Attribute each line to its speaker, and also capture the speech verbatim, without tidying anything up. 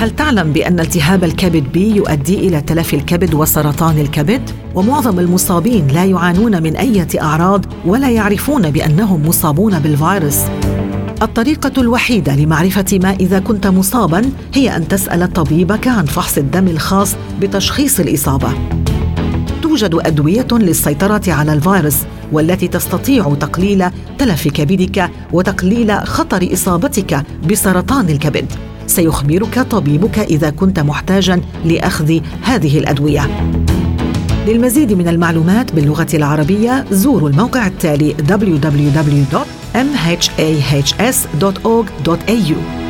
Speaker 1: هل تعلم بأن التهاب الكبد بي يؤدي إلى تلف الكبد وسرطان الكبد؟ ومعظم المصابين لا يعانون من أي أعراض ولا يعرفون بأنهم مصابون بالفيروس. الطريقة الوحيدة لمعرفة ما إذا كنت مصاباً هي أن تسأل طبيبك عن فحص الدم الخاص بتشخيص الإصابة. توجد أدوية للسيطرة على الفيروس والتي تستطيع تقليل تلف كبدك وتقليل خطر إصابتك بسرطان الكبد. سيخبرك طبيبك إذا كنت محتاجاً لأخذ هذه الأدوية. للمزيد من المعلومات باللغة العربية زوروا الموقع التالي دبليو دبليو دبليو دوت إم إتش إيه إتش إس دوت أورج دوت إيه يو.